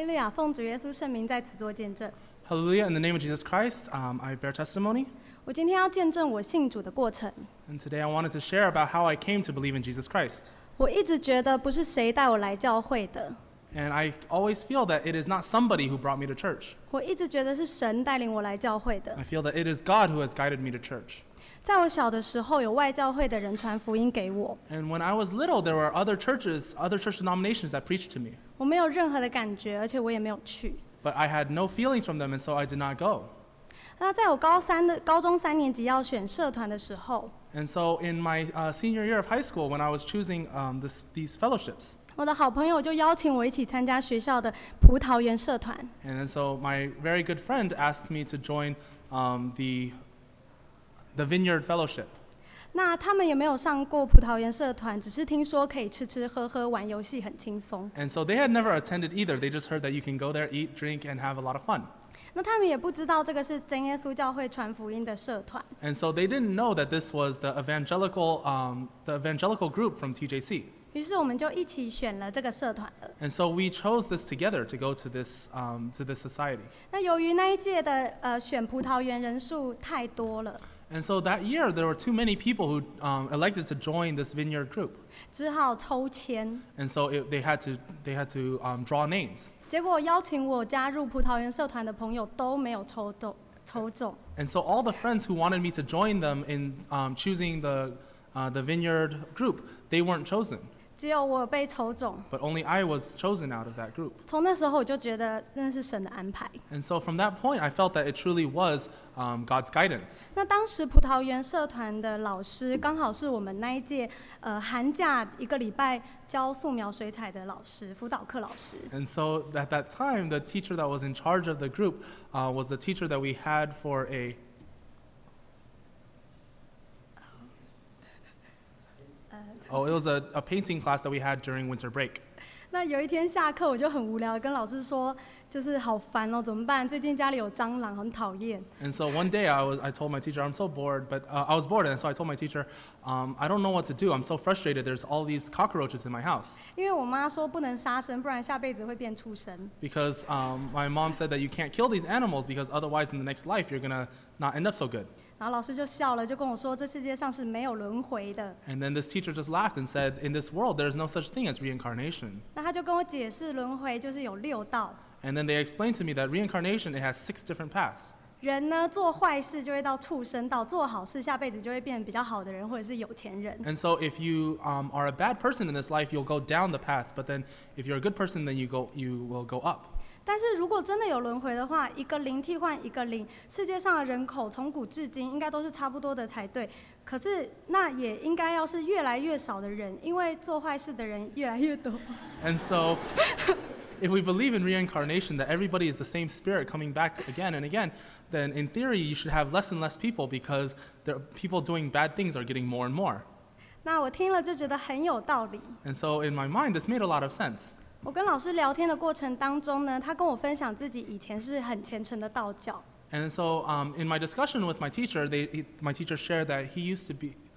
利亚，奉主耶稣圣名在此做见证。 Hallelujah. In the name of Jesus Christ, I bear testimony. 我今天要见证我信主的过程。 And today I wanted to share about how I came to believe in Jesus Christ. 我一直觉得不是谁带我来教会的， And I always feel that it is not somebody who brought me to church. 我一直觉得是神带领我来教会的。 I feel that it is God who has guided me to church. 在我小的时候，有外教会的人传福音给我， And when I was little, there were other church denominations that preached to me. 我没有任何的感觉，而且我也没有去。 But I had no feelings from them, and so I did not go. 那在我高中3年级要选社团的时候， And so in my senior year of high school, when I was choosing these fellowships, 我的好朋友就邀请我一起参加学校的葡萄园社团。 and then so my very good friend asked me to join the Vineyard Fellowship. 那他们也没有上过葡萄园社团，只是听说可以吃吃喝喝、玩游戏，很轻松。 And so they had never attended either. They just heard that you can go there, eat, drink, and have a lot of fun. 那他们也不知道这个是真耶稣教会传福音的社团， And so they didn't know that this was the evangelical group from TJC. 于是我们就一起选了这个社团了。 And so we chose this together to go to this society. 那由于那一届的选葡萄园人数太多了， And so that year, there were too many people who elected to join this vineyard group. 只好抽签。 And so they had to draw names. 结果邀请我加入葡萄园社团的朋友都没有抽中。 And so all the friends who wanted me to join them in choosing the vineyard group, they weren't chosen. 只有我被抽中。 But only I was chosen out of that group. 从那时候我就觉得真的是神的安排。 And so from that point, I felt that it truly was God's guidance. 那当时葡萄园社团的老师刚好是我们那一届寒假1个礼拜教素描水彩的老师，辅导课老师。 And so at that time, the teacher that was in charge of the group was the teacher that we had for it was a painting class that we had during winter break. 那有一天下课，我就很无聊，跟老师说，就是好烦哦，怎么办？最近家里有蟑螂，很讨厌。 And so one day I told my teacher, I'm so bored, but I was bored, and so I told my teacher, I don't know what to do. I'm so frustrated. There's all these cockroaches in my house. 因为我妈说不能杀生，不然下辈子会变畜生。 Because my mom said that you can't kill these animals because otherwise in the next life you're gonna not end up so good. 然后老师就笑了，就跟我说，这世界上是没有轮回的。 And then this teacher just laughed and said, in this world, there's no such thing as reincarnation. 那他就跟我解释，轮回就是有6道。 And then they explained to me that reincarnation, it has 6 different paths. 人呢做坏事就会到畜生道，做好事下辈子就会变比较好的人或者是有钱人。 And so if you are a bad person in this life, you'll go down the paths. But then if you're a good person, then you will go up. 但是如果真的有轮回的话，一个零替换一个零，世界上的人口从古至今应该都是差不多的才对。可是那也应该要是越来越少的人，因为做坏事的人越来越多。 And so if we believe in reincarnation, that everybody is the same spirit coming back again and again, then in theory you should have less and less people because people doing bad things are getting more and more. 那我听了就觉得很有道理。 And so in my mind, this made a lot of sense. 我跟老师聊天的过程当中呢，他跟我分享自己以前是很虔诚的道教。 And so in my discussion with my teacher, my teacher shared that they used to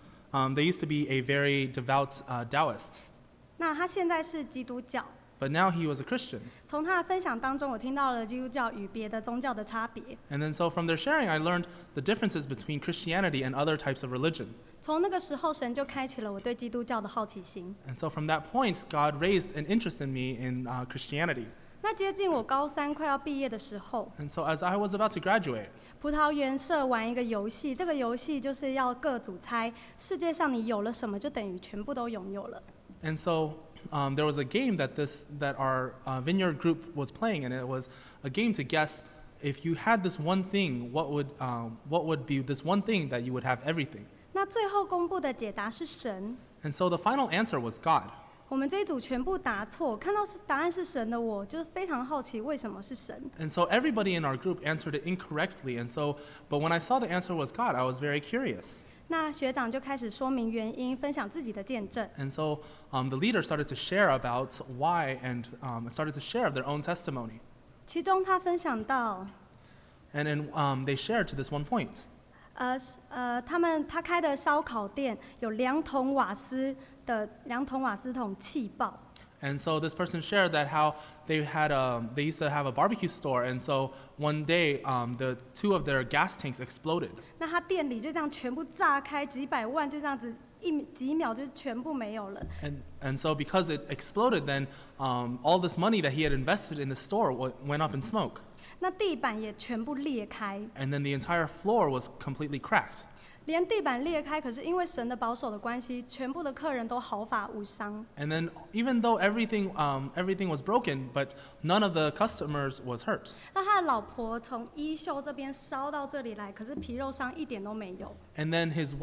be a very devout Taoist. 那他现在是基督教。 But now he was a Christian. 从他的分享当中，我听到了基督教与别的宗教的差别。 And then so from their sharing, I learned the differences between Christianity and other types of religion. 从那个时候，神就开启了我对基督教的好奇心。 And so from that point, God raised an interest in me in Christianity. 那接近我高3快要毕业的时候， And so as I was about to graduate, 葡萄园社玩一个游戏，这个游戏就是要各组猜世界上你有了什么，就等于全部都拥有了。 and so there was a game that our vineyard group was playing, and it was a game to guess if you had this one thing, what would be this one thing that you would have everything. 那最后公布的解答是神。 And so the final answer was God. 我们这一组全部答错，看到答案是神的我，就非常好奇为什么是神。 And so everybody in our group answered it incorrectly. But when I saw the answer was God, I was very curious. 那学长就开始说明原因，分享自己的见证。 And so the leader started to share about why and started to share their own testimony. 其中他分享到， And then they shared to this one point. 他开的烧烤店有2桶瓦斯桶气爆。 And so this person shared that how they used to have a barbecue store, and so one day the two of their gas tanks exploded. 那他店里就这样全部炸开，几百万就这样子几秒就全部没有了。 And so because it exploded, then all this money that he had invested in the store went up in smoke. 那地板也全部裂开， And then the entire floor was completely cracked. 连地板裂开，可是因为神的保守的关系，全部的客人都毫发无伤。 And then even though everything was broken, but none of the customers was hurt. 那他的老婆从衣袖这边烧到这里来，可是皮肉伤一点都没有。 And then his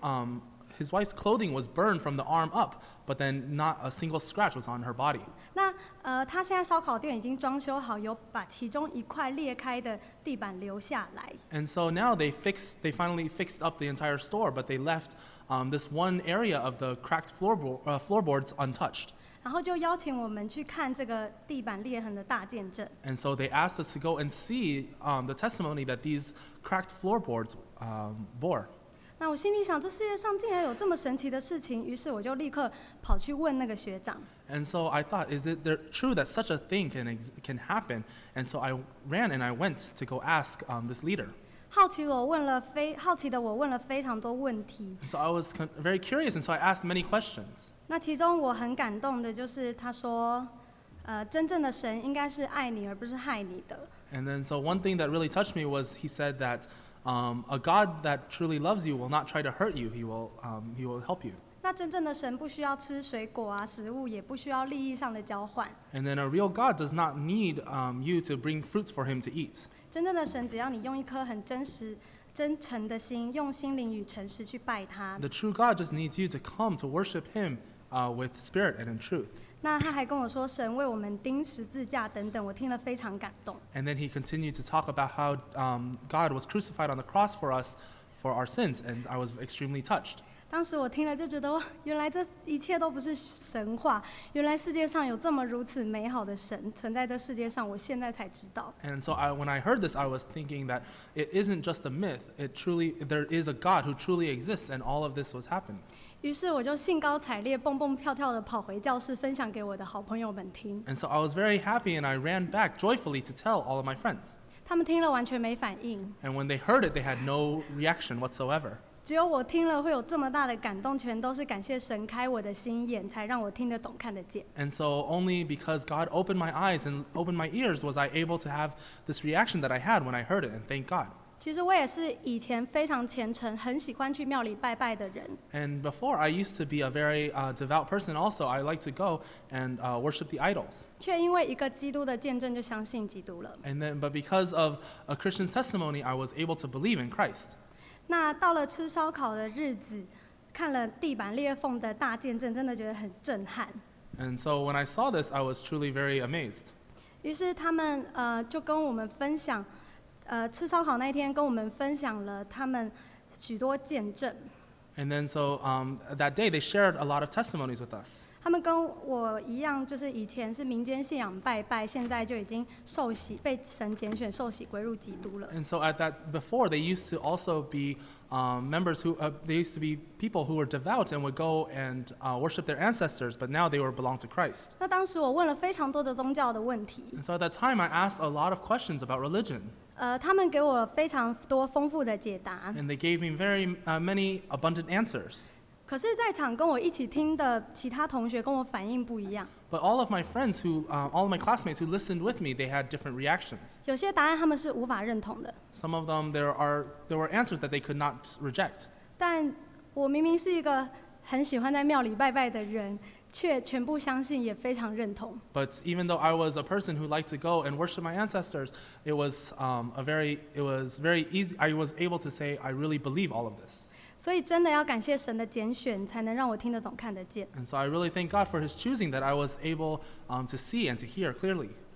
wife's clothing was burned from the arm up, but then not a single scratch was on her body. 那他现在烧烤店已经装修好，有把其中一块裂开的地板留下来。 And so now they finally fixed up the entire store, but they left this one area of the cracked floorboards untouched. 然后就邀请我们去看这个地板裂痕的大见证。 And so they asked us to go and see the testimony that these cracked floorboards bore. 那我心里想，这世界上竟然有这么神奇的事情，于是我就立刻跑去问那个学长。 And so I thought, is it true that such a thing can happen? And so I ran and I went to go ask this leader. 好奇的我问了非常多问题。 And so I was very curious, and so I asked many questions. 那其中我很感动的就是他说，真正的神应该是爱你而不是害你的。 And then so one thing that really touched me was he said that a God that truly loves you will not try to hurt you. He will help you. 那真正的神不需要吃水果啊，食物也不需要利益上的交换。 And then a real God does not need you to bring fruits for him to eat. 真正的神只要你用一颗很真诚的心，用心灵与诚实去拜他。 The true God just needs you to come to worship him with spirit and in truth. 那他还跟我说，神为我们钉十字架等等，我听了非常感动。 And then he continued to talk about how God was crucified on the cross for us for our sins, and I was extremely touched. 当时我听了就觉得，哇，原来这一切都不是神话，原来世界上有这么如此美好的神存在这世界上，我现在才知道。 And so when I heard this, I was thinking that it isn't just a myth. There is a God who truly exists, and all of this was happening. 于是我就兴高采烈、蹦蹦跳跳的跑回教室，分享给我的好朋友们听。 And so I was very happy, and I ran back joyfully to tell all of my friends. 他们听了完全没反应， And when they heard it, they had no reaction whatsoever. 只有我听了会有这么大的感动，全都是感谢神开我的心眼，才让我听得懂、看得见。 And so only because God opened my eyes and opened my ears was I able to have this reaction that I had when I heard it, and thank God. 其实我也是以前非常虔诚、很喜欢去庙里拜拜的人。 And before, I used to be a very devout person also. I like to go and worship the idols. 却因为一个基督的见证就相信基督了。 But because of a Christian's testimony, I was able to believe in Christ. 那到了吃烧烤的日子，看了地板裂缝的大见证，真的觉得很震撼。 And so when I saw this, I was truly very amazed. 于是他们就跟我们分享，吃烧烤那一天跟我们分享了他们许多见证。 And then so that day, they shared a lot of testimonies with us. 他们跟我一样，就是以前是民间信仰拜拜，现在就已经受洗，被神拣选受洗归入基督了。 And so before, they used to also be members they used to be people who were devout and would go and worship their ancestors, but now they belong to Christ. 那当时我问了非常多的宗教的问题， And so at that time, I asked a lot of questions about religion. 他们给我非常多丰富的解答。 And they gave me very many abundant answers. 可是，在场跟我一起听的其他同学跟我反应不一样。 But all of my friends all of my classmates who listened with me, they had different reactions. 有些答案他们是无法认同的， Some of them, there were answers that they could not reject. 但我明明是一个很喜欢在庙里拜拜的人，却全部相信，也非常认同。 But even though I was a person who liked to go and worship my ancestors, it was very easy. I was able to say, I really believe all of this. 所以真的要感谢神的拣选，才能让我听得懂、看得见。 And so I really thank God for his choosing that I was able to see and to hear clearly.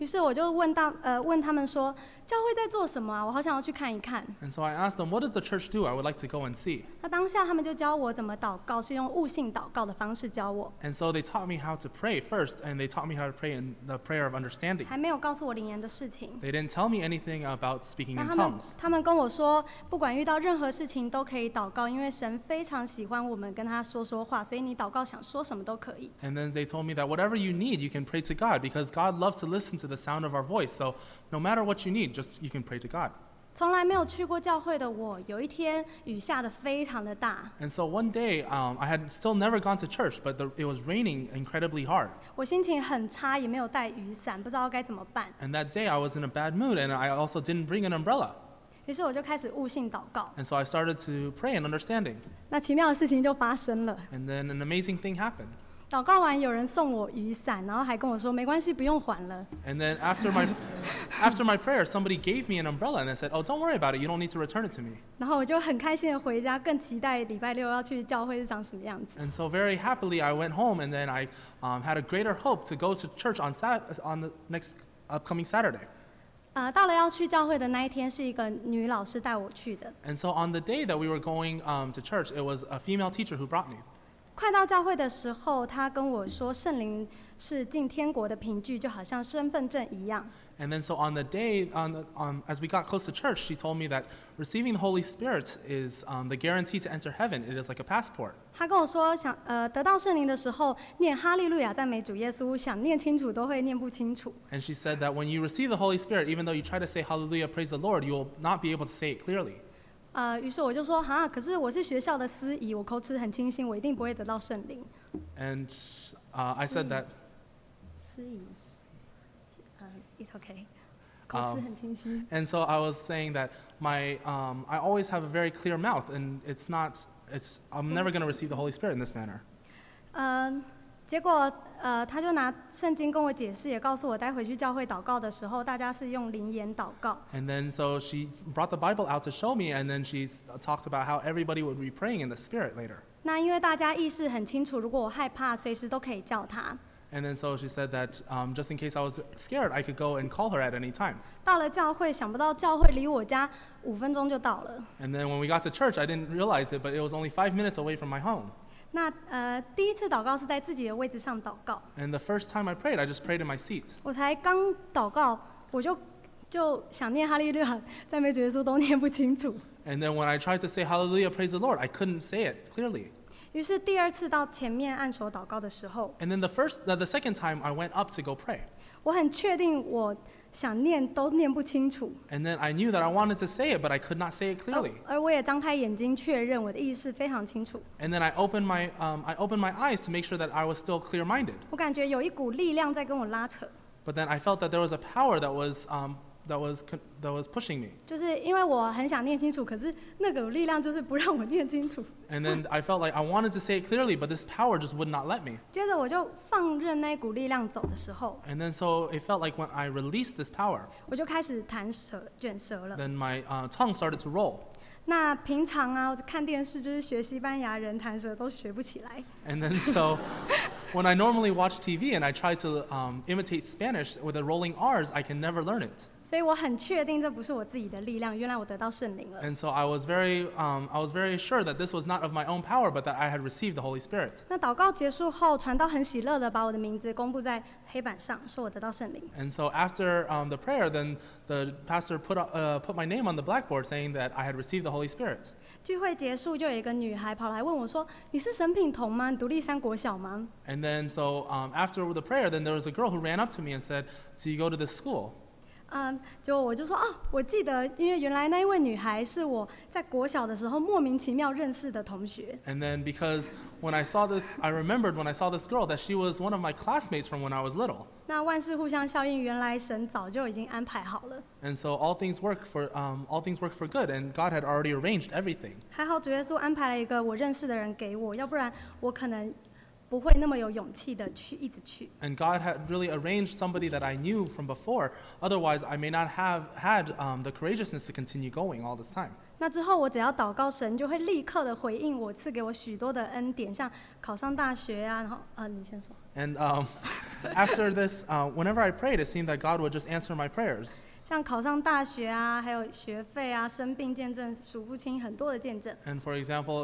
于是我就问他们说，教会在做什么啊？我好想要去看一看。 And so I asked them, what does the church do? I would like to go and see. 那当下他们就教我怎么祷告，是用悟性祷告的方式教我， And so they taught me how to pray first, and they taught me how to pray in the prayer of understanding. 还没有告诉我灵言的事情。 They didn't tell me anything about speaking 那 in 他们 tongues. 他们跟我说，不管遇到任何事情都可以祷告，因为神非常喜欢我们跟他说话，所以你祷告想说什么都可以。 And then they told me that whatever you need, you can pray to God, because God loves to listen to the sound of our voice. So no matter what you need, just you can pray to God. 从来没有去过教会的我，有一天雨下得非常的大， And so one day, I had still never gone to church, but it was raining incredibly hard. 我心情很差，也没有带雨伞，不知道该怎么办。 And that day I was in a bad mood, and I also didn't bring an umbrella. 于是我就开始悟性祷告， And so I started to pray in understanding. 那奇妙的事情就发生了。 And then an amazing thing happened. 祷告完，有人送我雨伞，然后还跟我说没关系，不用还了。 And then after my prayer, somebody gave me an umbrella, and they said, oh, don't worry about it. You don't need to return it to me. 然后我就很开心的回家，更期待礼拜六要去教会是长什么样子。 And so very happily, I went home, and then I had a greater hope to go to church on the next upcoming Saturday. 到了要去教会的那一天，是一个女老师带我去的。 And so on the day that we were going to church, it was a female teacher who brought me. 快到教会的时候，她跟我说，圣灵是进天国的凭据，就好像身份证一样。 And then so on the day, as we got close to church, she told me that receiving the Holy Spirit is the guarantee to enter heaven. It is like a passport. 她跟我说，得到圣灵的时候，念哈利路亚赞美主耶稣，想念清楚都会念不清楚。 And she said that when you receive the Holy Spirit, even though you try to say hallelujah, praise the Lord, you will not be able to say it clearly. 于是我就说，可是我是学校的司仪，我口齿很清新，我一定不会得到圣灵。 And I said that 司仪，it's okay， 口齿很清新。 And so I was saying that I always have a very clear mouth, and I'm never going to receive the Holy Spirit in this manner. 结果他就拿圣经跟我解释，也告诉我待会去教会祷告的时候，大家是用灵言祷告。 And then so she brought the Bible out to show me, and then she talked about how everybody would be praying in the Spirit later. 那因为大家意识很清楚，如果我害怕，随时都可以叫他。 And then so she said that just in case I was scared, I could go and call her at any time. 到了教会，想不到教会离我家5分钟就到了。 And then when we got to church, I didn't realize it, but it was only 5 minutes away from my home. 那第一次祷告是在自己的位置上祷告， And the first time I prayed, I just prayed in my seat. 我才刚祷告，我就想念哈利路亚赞美主耶稣都念不清楚。 And then when I tried to say hallelujah, praise the Lord, I couldn't say it clearly. 于是第二次到前面按手祷告的时候， And then the second time, I went up to go pray. 我很确定我想念都念不清楚， And then I knew that I wanted to say it, but I could not say it clearly. 而我也张开眼睛确认我的意识非常清楚。 And then I opened my eyes to make sure that I was still clear-minded. 我感觉有一股力量在跟我拉扯， But then I felt that there was a power that was pushing me. 就是因为我很想念清楚，可是那个力量就是不让我念清楚。 And then I felt like I wanted to say it clearly, but this power just would not let me. 接着我就放任那股力量走的时候， And then so it felt like when I released this power, 我就开始卷舌了。 then my tongue started to roll. 那平常我看电视就是学西班牙人弹舌都学不起来。 And then so when I normally watch TV and I try to imitate Spanish with the rolling R's, I can never learn it. 所以我很确定这不是我自己的力量，原来我得到圣灵了。 And so I was very sure that this was not of my own power, but that I had received the Holy Spirit. 那祷告结束后，传道很喜乐的把我的名字公布在黑板上，说我得到圣灵。 And so after the prayer, then the pastor put my name on the blackboard saying that I had received the Holy Spirit. 聚会结束，就有一个女孩跑来问我说：“你是神品童吗？你独立山国小吗？” And then so after the prayer, then there was a girl who ran up to me and said, "Do you go to this school?" 结果我就说我记得，因为原来那一位女孩是我在国小的时候莫名其妙认识的同学。 And then because when I saw this, I remembered when I saw this girl that she was one of my classmates from when I was little. 那万事互相效应，原来神早就已经安排好了。 And so all things work for good, and God had already arranged everything. 还好主耶稣安排了一个我认识的人给我，要不然我可能不会那么有勇气的去一直去。 And God had really arranged somebody that I knew from before. Otherwise, I may not have had the courageousness to continue going all this time. 那之后我只要祷告，神就会立刻的回应我，赐给我许多的恩典，像考上大学啊，然后你先说。 And after this, whenever I prayed, it seemed that God would just answer my prayers. 像考上大学啊，还有学费啊，生病见证数不清，很多的见证。 And for example,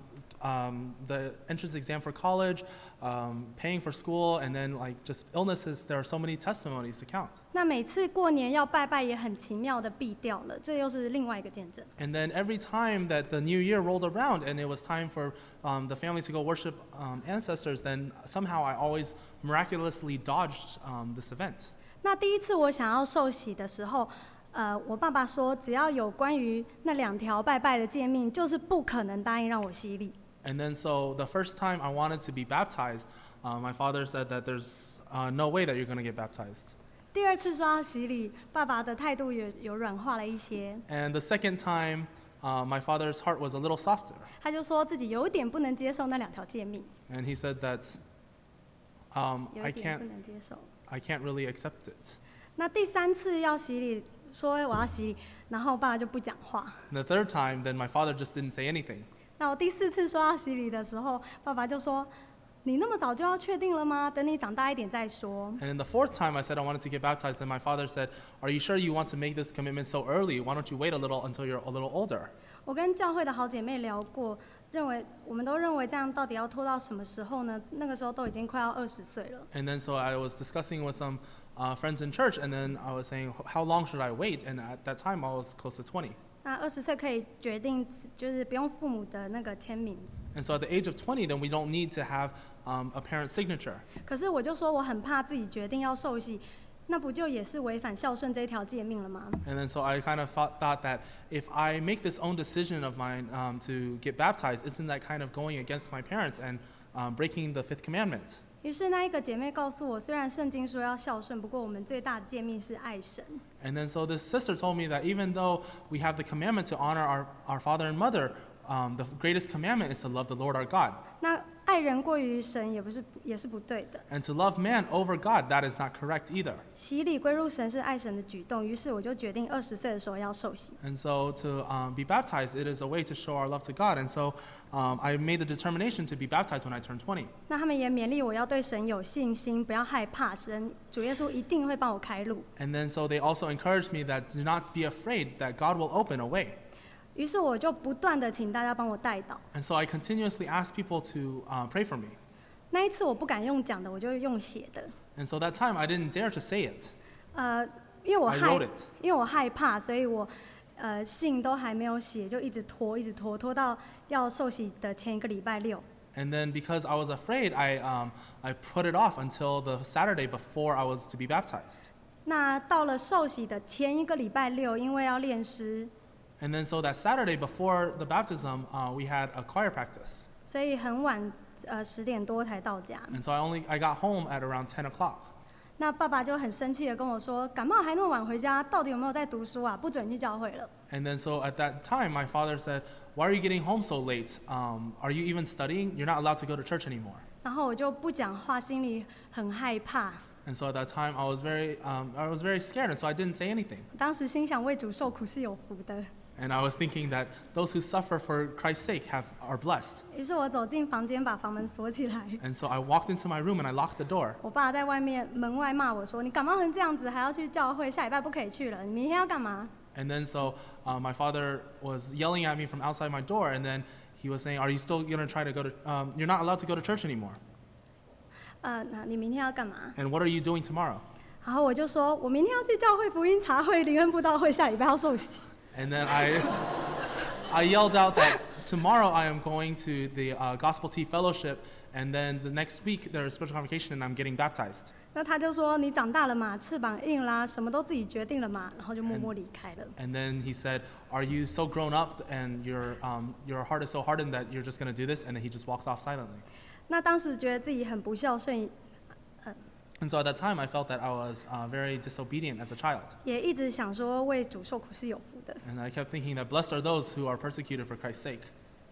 the entrance exam for college, paying for school, and then like just illnesses, there are so many testimonies to count. 那每次过年要拜拜也很奇妙的避掉了，这又是另外一个见证。 And then every time that the new year rolled around and it was time for the family to go worship ancestors, then somehow I always miraculously dodged this event. 那第一次我想要受洗的时候，我爸爸说，只要有关于那2条拜拜的诫命，就是不可能答应让我洗礼。 And then so the first time I wanted to be baptized, my father said that there's no way that you're going to get baptized. 第二次说要洗礼，爸爸的态度有软化了一些。 And the second time, my father's heart was a little softer. 他就说自己有点不能接受那2条诫命， And he said that 有 I 一点不 can't 能接受。 I can't really accept it. 那第3次要洗礼，说我要洗礼，然后爸爸就不讲话。 And the third time, then my father just didn't say anything. 那我第4次说要洗礼的时候，爸爸就说：“你那么早就要确定了吗？等你长大一点再说。” And then the fourth time I said I wanted to get baptized, then my father said, "Are you sure you want to make this commitment so early? Why don't you wait a little until you're a little older?" 我跟教会的好姐妹聊过，我们都认为这样到底要拖到什么时候呢？那个时候都已经快要20岁了。 And then so I was discussing with some friends in church, and then I was saying, how long should I wait? And at that time, I was close to 20. 那20岁可以决定，就是不用父母的那个签名。 And so at the age of 20, then we don't need to have a parent's signature. 可是我就说我很怕自己决定要受洗，那不就也是违反孝顺这一条诫命了吗？ And then so I kind of thought that if I make this own decision of mine to get baptized, isn't that kind of going against my parents and breaking the fifth commandment? 于是那一个姐妹告诉我，虽然圣经说要孝顺，不过我们最大的诫命是爱神。 And then so this sister told me that even though we have the commandment to honor our father and mother, the greatest commandment is to love the Lord our God. 那爱人过于神也是不对的。 And to love man over God, that is not correct either. 洗礼归入神是爱神的举动，于是我就决定20岁的时候要受洗。 And so to be baptized, it is a way to show our love to God. And so I made the determination to be baptized when I turned 20. 那他们也勉励我要对神有信心，不要害怕，主耶稣一定会帮我开路。 And then so they also encouraged me that do not be afraid, that God will open a way. 于是我就不断的请大家帮我代祷。 And so I continuously asked people to pray for me. 那一次我不敢用讲的，我就用写的。 And so that time I didn't dare to say it. 因为 I wrote it. 因为我害怕，所以我信都还没有写，就一直拖，拖到要受洗的前一个礼拜六。 And then because I was afraid, I put it off until the Saturday before I was to be baptized. 那到了受洗的前一个礼拜六，因为要练诗， And then so that Saturday before the baptism, we had a choir practice. 所以很晚10点多才到家。 And so I got home at around 10 o'clock. 那爸爸就很生气的跟我说：“感冒还那么晚回家，到底有没有在读书啊？不准去教会了。” And then so at that time, my father said, "Why are you getting home so late? Are you even studying? You're not allowed to go to church anymore." 然后我就不讲话，心里很害怕。 And so at that time, I was very scared, and so I didn't say anything. 当时心想，为主受苦是有福的。 And I was thinking that those who suffer for Christ's sake are blessed. 于是我走进房间，把房门锁起来。 And so I walked into my room and I locked the door. 我爸在门外骂我说：“你感冒成这样子，还要去教会，下礼拜不可以去了。你明天要干嘛？” And then so my father was yelling at me from outside my door, and then he was saying, "Are you still going to try to go to? You're not allowed to go to church anymore. 那你明天要干嘛？ And what are you doing tomorrow?" 然后我就说：“我明天要去教会福音茶会、灵恩布道会，下礼拜要受洗。” And then I yelled out that tomorrow I am going to the Gospel Tea Fellowship, and then the next week there is special convocation, and I'm getting baptized. 那他就说：“你长大了嘛，翅膀硬啦，什么都自己决定了嘛。”然后就默默离开了。 And then he said, "Are you so grown up and your heart is so hardened that you're just going to do this?" And then he just walked off silently. 那当时觉得自己很不孝顺， And so at that time, I felt that I was very disobedient as a child. 也一直想说为主受苦是有福的。 And I kept thinking that blessed are those who are persecuted for Christ's sake.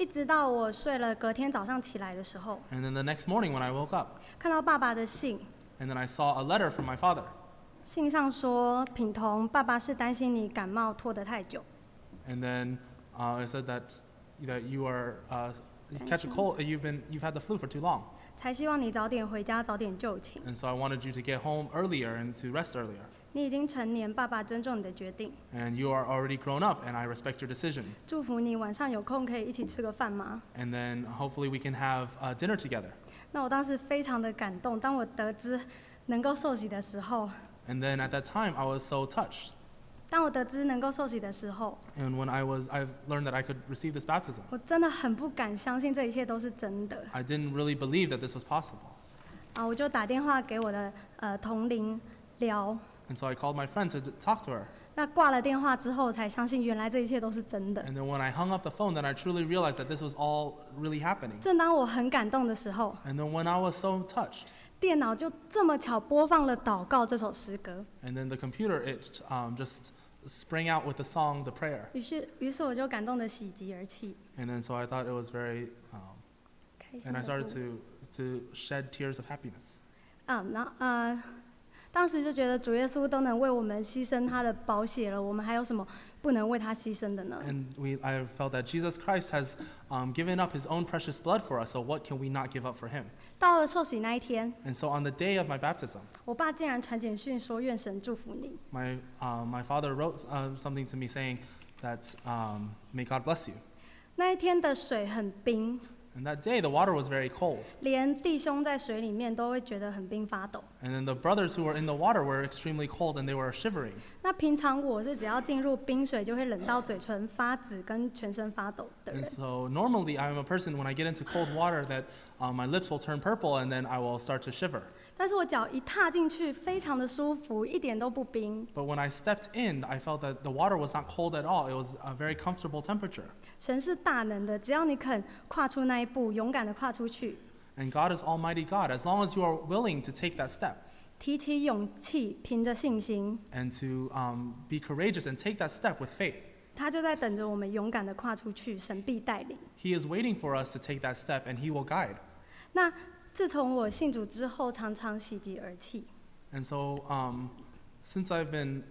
一直到我睡了，隔天早上起来的时候， And then the next morning when I woke up, 看到爸爸的信， and then I saw a letter from my father. 信上说，品彤，爸爸是担心你感冒拖得太久， And then it said that you are you catch a cold. You've had the flu for too long, 才希望你早点回家，早点就寝。 and so I wanted you to get home earlier and to rest earlier. 你已经成年，爸爸尊重你的决定。 And you are already grown up, and I respect your decision. 祝福你晚上有空可以一起吃个饭吗？ And then hopefully we can have dinner together. 那我当时非常的感动，当我得知能够受洗的时候， And then at that time I was so touched. 当我得知能够受洗的时候， And when I've learned that I could receive this baptism, 我真的很不敢相信这一切都是真的 I didn't really believe that this was possible. 啊！我就打电话给我的同龄聊， And so I called my friend to talk to her. 那挂了电话之后才相信原来这一切都是真的。 And then when I hung up the phone, then I truly realized that this was all really happening. 正当我很感动的时候， And then when I was so touched, 电脑就这么巧播放了《祷告》这首诗歌， and then the computer, it just sprang out with the song, The Prayer. 于是我就感动的喜极而泣， And then so I thought it was very, 开心 and I 的 started 哭。 to shed tears of happiness. 然后当时就觉得主耶稣都能为我们牺牲他的宝血了，我们还有什么不能为他牺牲的呢？ And I felt that Jesus Christ has given up his own precious blood for us, so what can we not give up for him? 到了受洗那一天， And so on the day of my baptism, 我爸竟然传简讯说愿神祝福你。 my father wrote something to me saying that may God bless you. 那一天的水很冰， And that day the water was very cold. 连弟兄在水里面都会觉得很冰发抖。 And then the brothers who were in the water were extremely cold and they were shivering. 那平常我是只要进入冰水就会冷到嘴唇发紫跟全身发抖的 And 人， so normally I'm a person when I get into cold water that my lips will turn purple and then I will start to shiver. 但是我脚一踏进去，非常的舒服，一点都不冰。 But when I stepped in, I felt that the water was not cold at all. It was a very comfortable temperature. 神是大能的，只要你肯跨出那一步，勇敢的跨出去， And God is Almighty God. As long as you are willing to take that step 提起勇气，凭着信心， and to be courageous and take that step with faith, 他就在等着我们勇敢的跨出去，神必带领。 He is waiting for us to take that step and He will guide. 那自从我信主之后，常常喜极而泣。 And so since I've been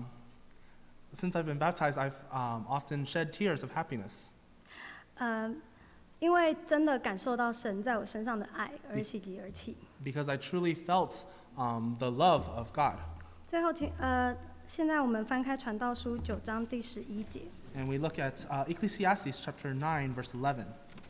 baptized, I've often shed tears of happiness 因为真的感受到神在我身上的爱而喜极而泣。 because I truly felt the love of God. 最后现在我们翻开传道书9章第11节。 And we look at Ecclesiastes chapter 9, verse 11.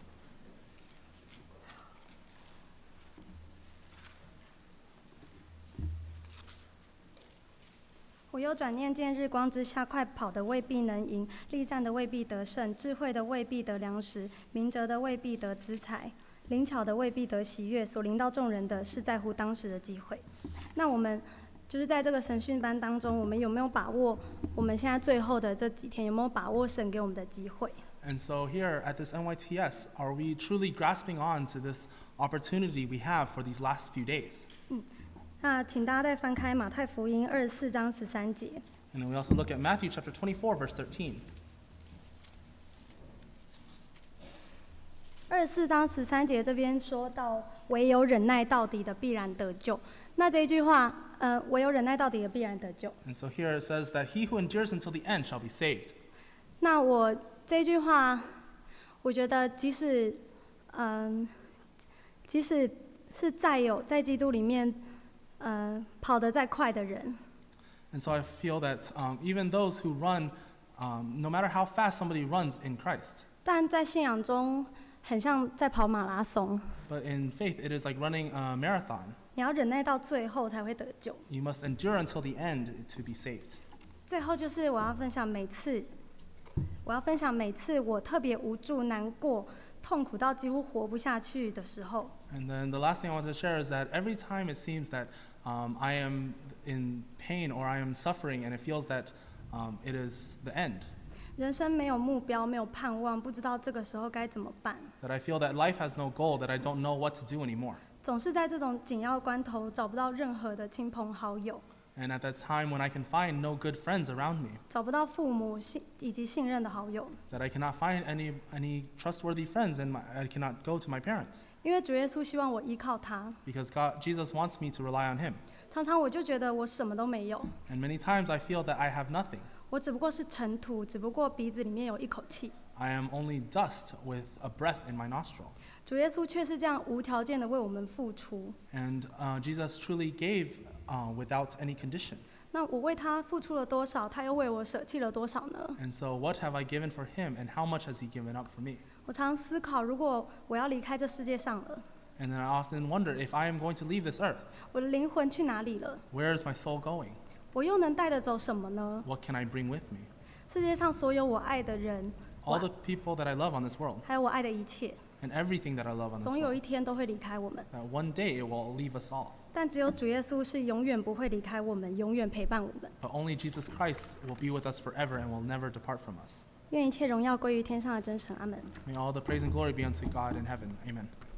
我又转念见日光之下，快跑的未必能赢，力战的未必得胜，智慧的未必得粮食，明哲的未必得资财，灵巧的未必得喜悦。所临到众人的是在乎当时的机会。那我们就是在这个神训班当中，我们有没有把握我们现在最后的这几天，有没有把握神给我们的机会？ And so here at this NYTS, are we truly grasping on to this opportunity we have for these last few days? 那请大家再翻开马太福音24章13节。 And then we also look at Matthew chapter 24, verse 13. 24章13节这边说到，唯有忍耐到底的必然得救。那这一句话，唯有忍耐到底的必然得救。 And so here it says that he who endures until the end shall be saved. 那我这句话，我觉得即使是在基督里面，跑得再快的人， And so I feel that even those who run, no matter how fast somebody runs in Christ, 但在信仰中很像在跑马拉松， but in faith it is like running a marathon. 你要忍耐到最后才会得救。 You must endure until the end to be saved. 最后就是我要分享每次我特别无助、难过、痛苦到几乎活不下去的时候， And then the last thing I want to share is that every time it seems that I am in pain or I am suffering and it feels that it is the end, 人生没有目标、没有盼望，不知道这个时候该怎么办， that I feel that life has no goal, that I don't know what to do anymore. 总是在这种紧要关头找不到任何的亲朋好友， And at that time when I can find no good friends around me, 找不到父母以及信任的好友。 that I cannot find any trustworthy friends, and I cannot go to my parents. 因为主耶稣希望我依靠他， Because Jesus wants me to rely on him. 常常我就觉得我什么都没有， And many times I feel that I have nothing. 我只不过是尘土，只不过鼻子里面有一口气。 I am only dust with a breath in my nostril. 主耶稣却是这样无条件的为我们付出。 And Jesus truly gave without any condition. 那我为他付出了多少，他又为我舍弃了多少呢？ And so what have I given for him, and how much has he given up for me? 我常思考，如果我要离开这世界上了， And then I often wonder, if I am going to leave this earth, 我的灵魂去哪里了？ where is my soul going? 我又能带得走什么呢？ What can I bring with me? 世界上所有我爱的人， All the people that I love on this world, 还有我爱的一切， and everything that I love on this 总有 world, 一天都会离开我们。 that one day it will leave us all. 但只有主耶稣是永远不会离开我们，永远陪伴我们。 But only Jesus Christ will be with us forever and will never depart from us. 愿一切荣耀归于天上的真神，阿门。 May all the praise and glory be unto God in heaven. Amen.